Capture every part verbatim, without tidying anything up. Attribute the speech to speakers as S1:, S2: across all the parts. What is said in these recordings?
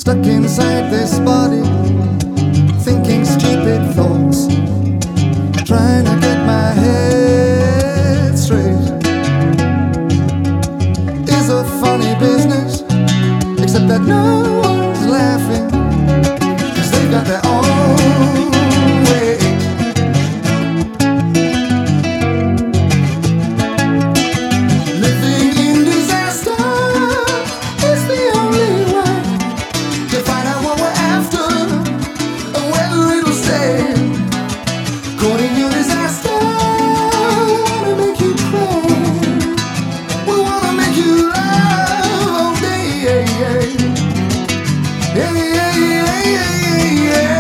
S1: Stuck inside this body, thinking stupid thoughts, trying to get my head straight. Is a funny business, except that no one's laughing, 'cause they've got their own way. Living in disaster is the only way to find out what we're after and whether it'll stay. Caught in your disaster, we wanna make you cry, we wanna make you laugh all day. Yeah, yeah, yeah, yeah, yeah, yeah, yeah.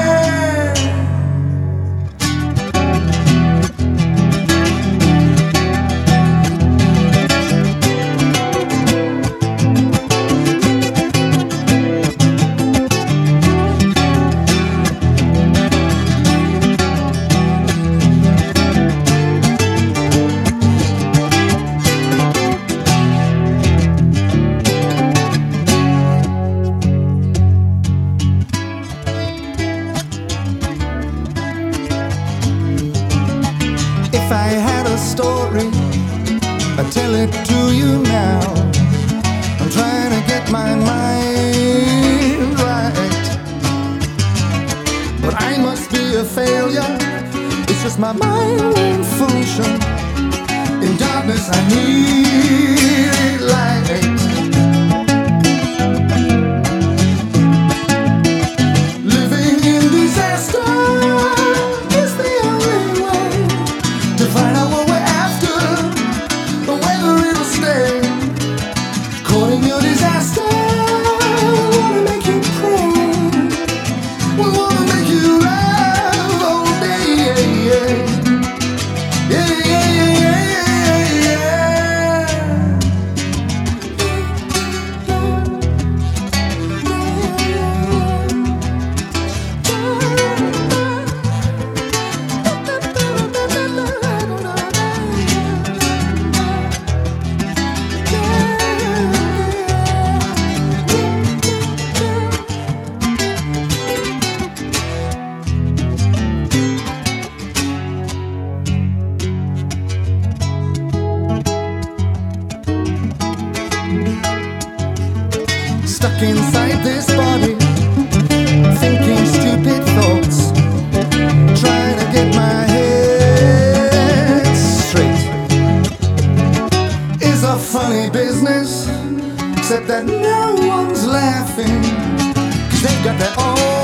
S1: If I had a story, I'd tell it to you now. I'm trying to get my mind right, but I must be a failure. It's just my mind won't function. In darkness I need light. Living in disaster is the only way to find out what we're after, but whether it'll stay. Caught in your disaster, we wanna make you cry, we wanna make you laugh all day. Yeah, yeah, yeah, yeah, yeah, yeah, yeah, Stuck inside this body, thinking stupid thoughts, trying to get my head straight. Is a funny business, except that no one's laughing, 'cause they've got their own